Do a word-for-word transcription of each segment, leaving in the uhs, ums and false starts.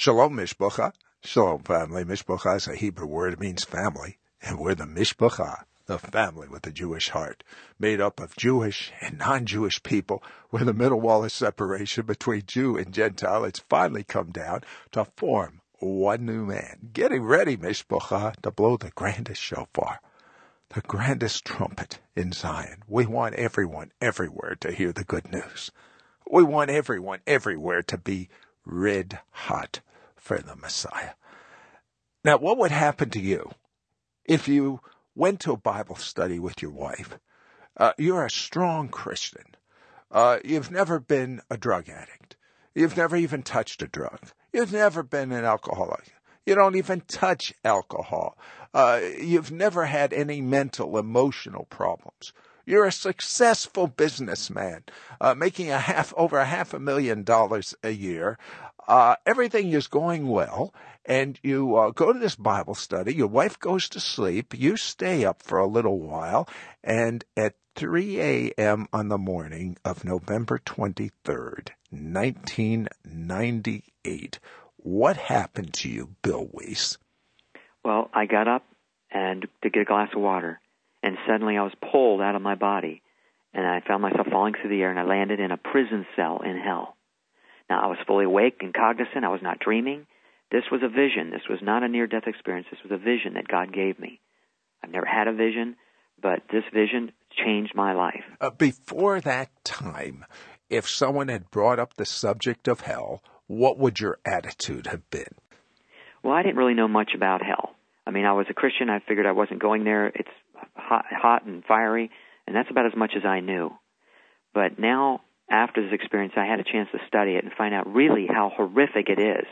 Shalom, Mishpacha. Shalom, family. Mishpacha is a Hebrew word. It means family. And we're the Mishpacha, the family with a Jewish heart, made up of Jewish and non-Jewish people, where the middle wall of separation between Jew and Gentile has finally come down to form one new man. Getting ready, Mishpacha, to blow the grandest shofar, the grandest trumpet in Zion. We want everyone everywhere to hear the good news. We want everyone everywhere to be red hot for the Messiah. Now, what would happen to you if you went to a Bible study with your wife? Uh, you're a strong Christian. Uh, you've never been a drug addict. You've never even touched a drug. You've never been an alcoholic. You don't even touch alcohol. Uh, you've never had any mental, emotional problems. You're a successful businessman, uh, making a half over a half a million dollars a year. Uh, everything is going well, and you uh, go to this Bible study. Your wife goes to sleep. You stay up for a little while, and at three a.m. on the morning of November twenty-third, nineteen ninety-eight, what happened to you, Bill Weiss? Well, I got up and to get a glass of water, and suddenly I was pulled out of my body, and I found myself falling through the air, and I landed in a prison cell in hell. Now, I was fully awake and cognizant. I was not dreaming. This was a vision. This was not a near-death experience. This was a vision that God gave me. I've never had a vision, but this vision changed my life. Uh, before that time, if someone had brought up the subject of hell, what would your attitude have been? Well, I didn't really know much about hell. I mean, I was a Christian. I figured I wasn't going there. It's hot, hot and fiery, and that's about as much as I knew. But now, after this experience, I had a chance to study it and find out really how horrific it is.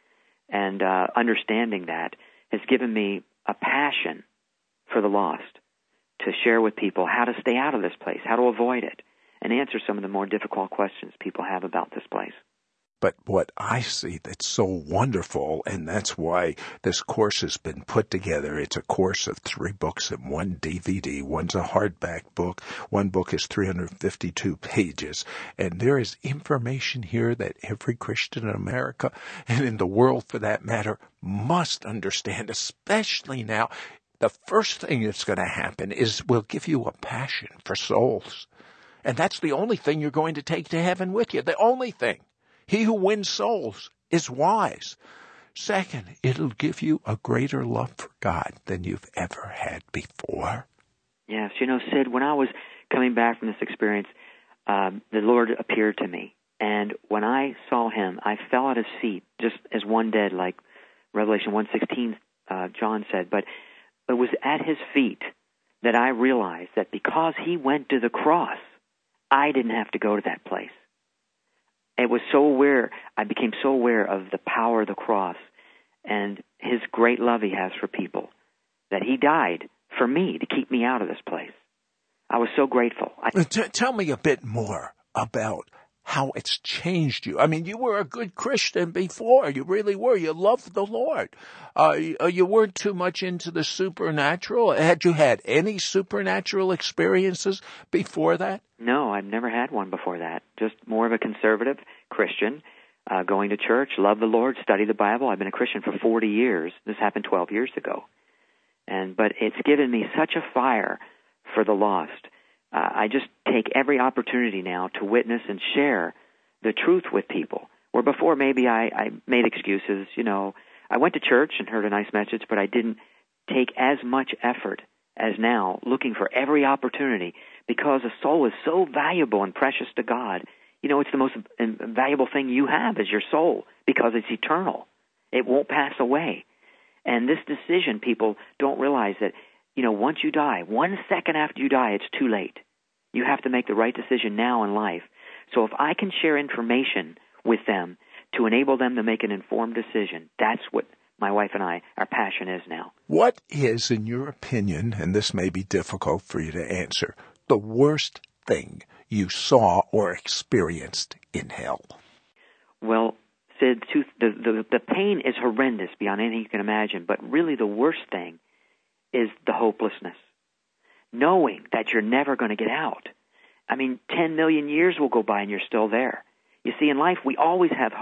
And uh, understanding that has given me a passion for the lost, to share with people how to stay out of this place, how to avoid it, and answer some of the more difficult questions people have about this place. But what I see that's so wonderful, and that's why this course has been put together, it's a course of three books and one D V D. One's a hardback book. One book is three hundred fifty-two pages. And there is information here that every Christian in America, and in the world for that matter, must understand, especially now. The first thing that's going to happen is we'll give you a passion for souls. And that's the only thing you're going to take to heaven with you. The only thing. He who wins souls is wise. Second, it'll give you a greater love for God than you've ever had before. Yes, you know, Sid, when I was coming back from this experience, um, the Lord appeared to me. And when I saw him, I fell at his feet, just as one dead, like Revelation one sixteen, uh, John said. But it was at his feet that I realized that because he went to the cross, I didn't have to go to that place. It was so aware, I became so aware of the power of the cross and his great love he has for people, that he died for me to keep me out of this place. I was so grateful. I- T- tell me a bit more about how it's changed you. I mean, you were a good Christian before. You really were. You loved the Lord. Uh, you, you weren't too much into the supernatural. Had you had any supernatural experiences before that? No, I've never had one before that. Just more of a conservative Christian, uh, going to church, love the Lord, study the Bible. I've been a Christian for forty years. This happened twelve years ago. And but it's given me such a fire for the lost. Uh, I just take every opportunity now to witness and share the truth with people. Where before maybe I, I made excuses, you know. I went to church and heard a nice message, but I didn't take as much effort as now, looking for every opportunity, because a soul is so valuable and precious to God. You know, it's the most valuable thing you have is your soul, because it's eternal. It won't pass away. And this decision, people don't realize that, you know, once you die, one second after you die, it's too late. You have to make the right decision now in life. So if I can share information with them to enable them to make an informed decision, that's what my wife and I, our passion is now. What is, in your opinion, and this may be difficult for you to answer, the worst thing you saw or experienced in hell? Well, Sid, the, the, the pain is horrendous beyond anything you can imagine, but really the worst thing is the hopelessness. Knowing that you're never going to get out. I mean, ten million years will go by and you're still there. You see, in life, we always have hope.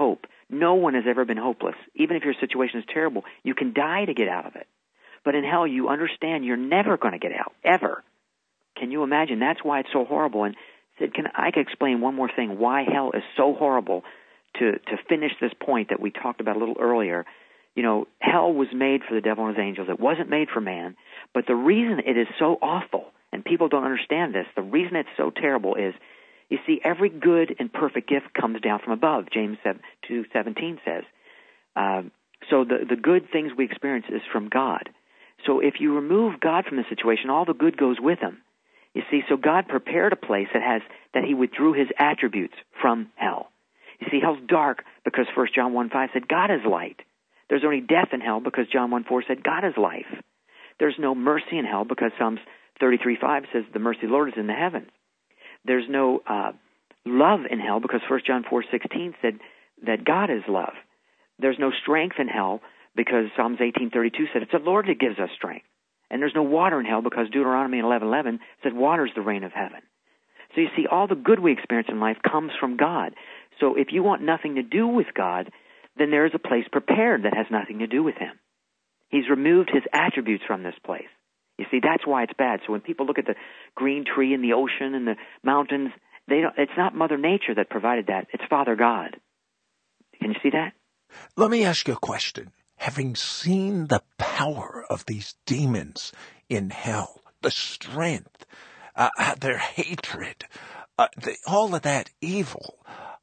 No one has ever been hopeless. Even if your situation is terrible, you can die to get out of it. But in hell, you understand you're never going to get out, ever. Can you imagine? That's why it's so horrible. And Sid, can I could explain one more thing, why hell is so horrible to, to finish this point that we talked about a little earlier. You know, hell was made for the devil and his angels. It wasn't made for man. But the reason it is so awful, and people don't understand this, the reason it's so terrible is, you see, every good and perfect gift comes down from above, James two seventeen says. Um, so the, the good things we experience is from God. So if you remove God from the situation, all the good goes with him. You see, so God prepared a place that has that he withdrew his attributes from hell. You see, hell's dark because First John one five said God is light. There's only death in hell because John one four said God is life. There's no mercy in hell because Psalms thirty-three five says the mercy of the Lord is in the heavens. There's no uh, love in hell because First John four sixteen said that God is love. There's no strength in hell because Psalms eighteen thirty-two said it's the Lord that gives us strength. And there's no water in hell because Deuteronomy eleven eleven said water is the rain of heaven. So you see, all the good we experience in life comes from God. So if you want nothing to do with God, then there is a place prepared that has nothing to do with him. He's removed his attributes from this place. You see, that's why it's bad. So when people look at the green tree and the ocean and the mountains, they don't, it's not Mother Nature that provided that. It's Father God. Can you see that? Let me ask you a question. Having seen the power of these demons in hell, the strength, uh, their hatred, uh, the, all of that evil,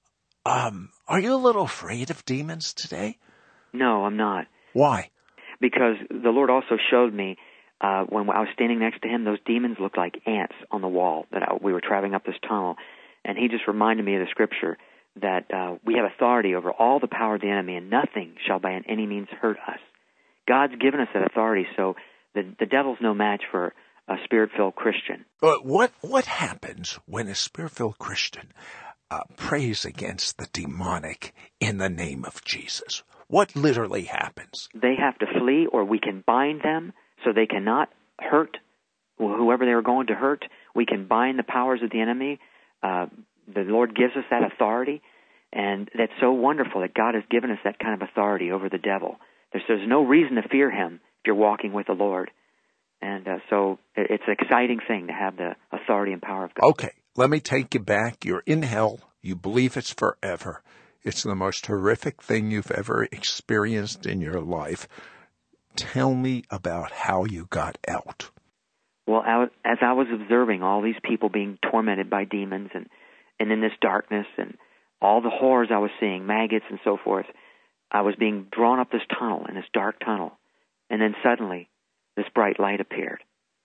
um, are you a little afraid of demons today? No, I'm not. Why? Because the Lord also showed me uh, when I was standing next to him, those demons looked like ants on the wall that I, we were traveling up this tunnel. And he just reminded me of the scripture that uh, we have authority over all the power of the enemy, and nothing shall by any means hurt us. God's given us that authority, so the, the devil's no match for a Spirit-filled Christian. But what, what happens when a Spirit-filled Christian uh, prays against the demonic in the name of Jesus? What literally happens? They have to flee, or we can bind them so they cannot hurt whoever they're going to hurt. We can bind the powers of the enemy. Uh, the Lord gives us that authority, and that's so wonderful that God has given us that kind of authority over the devil. There's, there's no reason to fear him if you're walking with the Lord. And uh, so it's an exciting thing to have the authority and power of God. Okay, let me take you back. You're in hell. You believe it's forever. It's the most horrific thing you've ever experienced in your life. Tell me about how you got out. Well, as I was observing all these people being tormented by demons and, and in this darkness and all the horrors I was seeing, maggots and so forth, I was being drawn up this tunnel, in this dark tunnel. And then suddenly, this bright light appeared.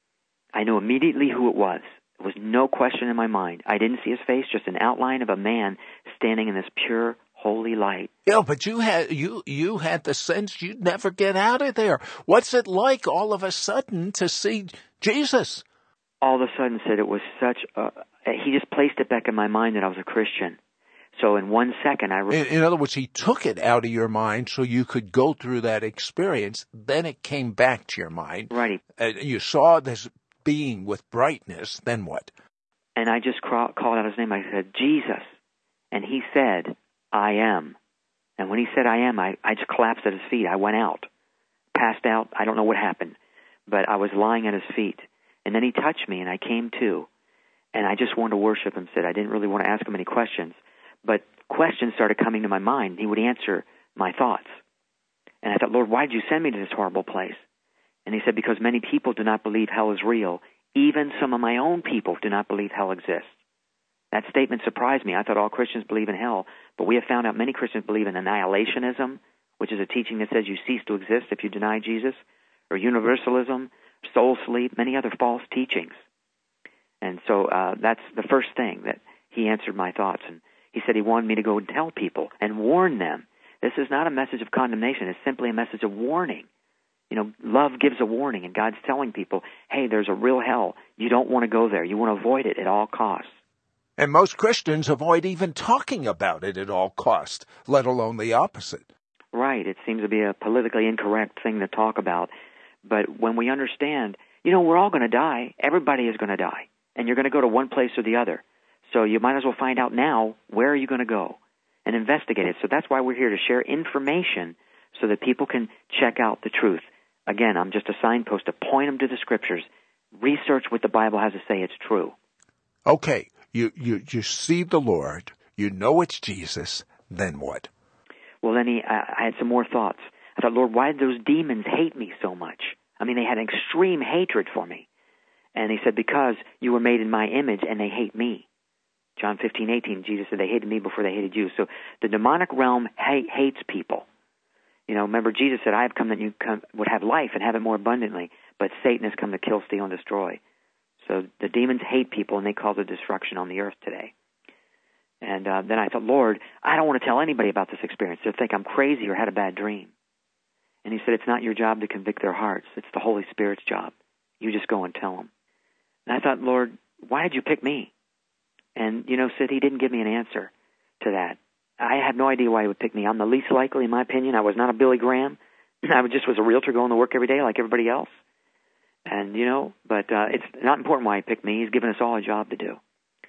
I knew immediately who it was. There was no question in my mind. I didn't see his face, just an outline of a man standing in this pure, holy light. Yeah, but you had you you had the sense you'd never get out of there. What's it like all of a sudden to see Jesus? All of a sudden, said it was such a... He just placed it back in my mind that I was a Christian. So in one second, I... Re- in, in other words, he took it out of your mind so you could go through that experience. Then it came back to your mind. Right. Uh, you saw this being with brightness. Then what? And I just cra- called out his name. I said, Jesus. And he said, I am. And when he said I am, I, I just collapsed at his feet. I went out, passed out. I don't know what happened, but I was lying at his feet. And then he touched me, and I came to. And I just wanted to worship him, Sid. I didn't really want to ask him any questions. But questions started coming to my mind. He would answer my thoughts. And I thought, Lord, why did you send me to this horrible place? And he said, because many people do not believe hell is real. Even some of my own people do not believe hell exists. That statement surprised me. I thought all Christians believe in hell. But we have found out many Christians believe in annihilationism, which is a teaching that says you cease to exist if you deny Jesus, or universalism, soul sleep, many other false teachings. And so uh, that's the first thing that he answered my thoughts. And he said he wanted me to go and tell people and warn them. This is not a message of condemnation. It's simply a message of warning. You know, love gives a warning, and God's telling people, hey, there's a real hell. You don't want to go there. You want to avoid it at all costs. And most Christians avoid even talking about it at all costs, let alone the opposite. Right. It seems to be a politically incorrect thing to talk about. But when we understand, you know, we're all going to die. Everybody is going to die. And you're going to go to one place or the other. So you might as well find out now, where are you going to go? and investigate it. So that's why we're here, to share information so that people can check out the truth. Again, I'm just a signpost to point them to the Scriptures. Research what the Bible has to say. It's true. Okay, you, you, you see the Lord. You know it's Jesus. Then what? Well, then he, I, I had some more thoughts. I thought, Lord, why did those demons hate me so much? I mean, they had an extreme hatred for me. And he said, because you were made in my image and they hate me. John fifteen eighteen, Jesus said they hated me before they hated you. So the demonic realm hate, hates people. You know, remember Jesus said, I have come that you come, would have life and have it more abundantly, but Satan has come to kill, steal, and destroy. So the demons hate people, and they cause a destruction on the earth today. And uh, then I thought, Lord, I don't want to tell anybody about this experience. They'll think I'm crazy or had a bad dream. And he said, it's not your job to convict their hearts. It's the Holy Spirit's job. You just go and tell them. And I thought, Lord, why did you pick me? And, you know, Sid, he didn't give me an answer to that. I had no idea why he would pick me. I'm the least likely, in my opinion. I was not a Billy Graham. I just was a realtor going to work every day like everybody else. And, you know, but uh, it's not important why he picked me. He's given us all a job to do.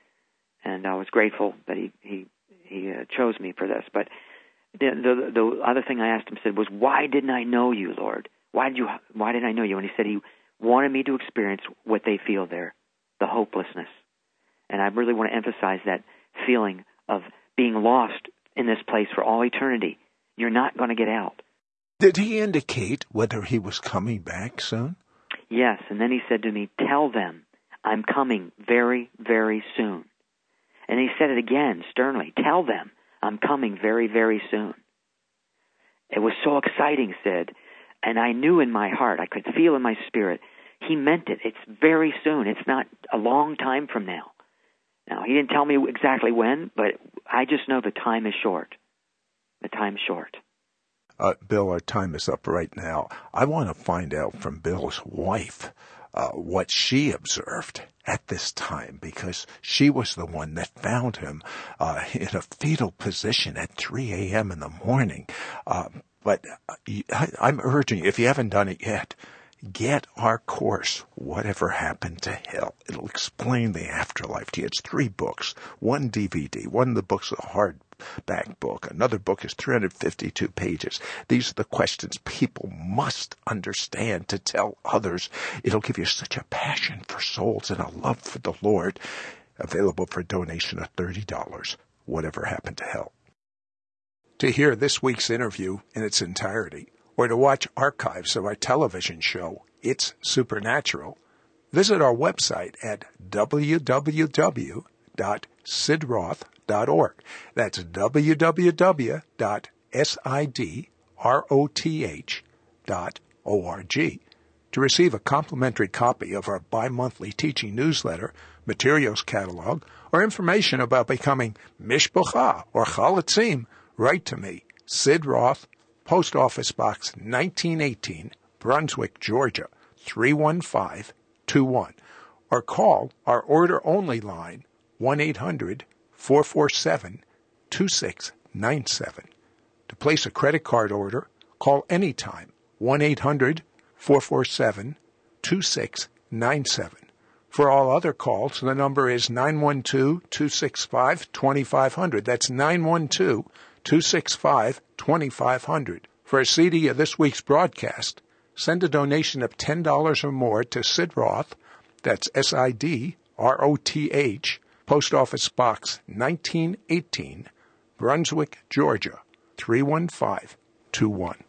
And I was grateful that he, he, he uh, chose me for this. But the, the the other thing I asked him said was, why didn't I know you, Lord? Why did you? Why didn't I know you? And he said he wanted me to experience what they feel there, the hopelessness. And I really want to emphasize that feeling of being lost in this place for all eternity. You're not going to get out. Did he indicate whether he was coming back soon? Yes, and then he said to me, tell them I'm coming very, very soon. And he said it again sternly, tell them I'm coming very, very soon. It was so exciting, Sid, and I knew in my heart, I could feel in my spirit, he meant it. It's very soon. It's not a long time from now. Now, he didn't tell me exactly when, but I just know the time is short. The time's short. Uh, Bill, our time is up right now. I want to find out from Bill's wife uh, what she observed at this time, because she was the one that found him uh, in a fetal position at three a.m. in the morning. Uh, but I, I'm urging you, if you haven't done it yet, get our course, Whatever Happened to Hell. It'll explain the afterlife to you. It's three books, one D V D. One of the books is a hardback book. Another book is three hundred fifty-two pages. These are the questions people must understand to tell others. It'll give you such a passion for souls and a love for the Lord. Available for a donation of thirty dollars. Whatever Happened to Hell. To hear this week's interview in its entirety, or to watch archives of our television show, It's Supernatural, visit our website at w w w dot sid roth dot org. That's w w w dot sid roth dot org. To receive a complimentary copy of our bi-monthly teaching newsletter, materials catalog, or information about becoming Mishpacha or Chalatzim, write to me, Sid Roth, Post Office Box nineteen eighteen, Brunswick, Georgia, three one five two one. Or call our order-only line, one eight hundred four four seven two six nine seven. To place a credit card order, call anytime, one eight hundred four four seven two six nine seven. For all other calls, the number is nine one two two six five two five zero zero. That's nine one two two six five two five zero zero. For a C D of this week's broadcast, send a donation of ten dollars or more to Sid Roth, that's S I D R O T H, Post Office Box nineteen eighteen, Brunswick, Georgia, three one five two one.